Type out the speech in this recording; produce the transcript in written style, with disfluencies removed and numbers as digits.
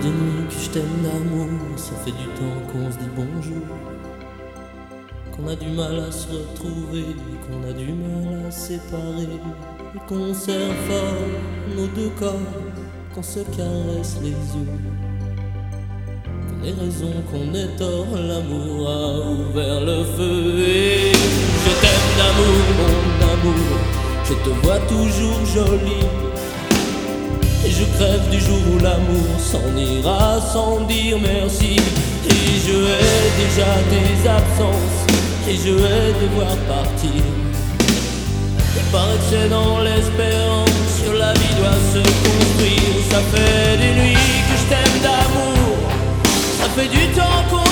des nuits que je t'aime d'amour, ça fait du temps qu'on se dit bonjour, qu'on a du mal à se retrouver, qu'on a du mal à se séparer, et qu'on serre fort nos deux corps, qu'on se caresse les yeux, qu'on ait raison, qu'on ait tort, l'amour a ouvert le feu. Et je t'aime d'amour, mon amour, je te vois toujours jolie, et je crève du jour où l'amour s'en ira sans dire merci. Et je hais déjà tes absences, et je hais devoir partir. Il paraît que c'est dans l'espérance que la vie doit se construire. Ça fait des nuits que je t'aime d'amour, ça fait du temps qu'on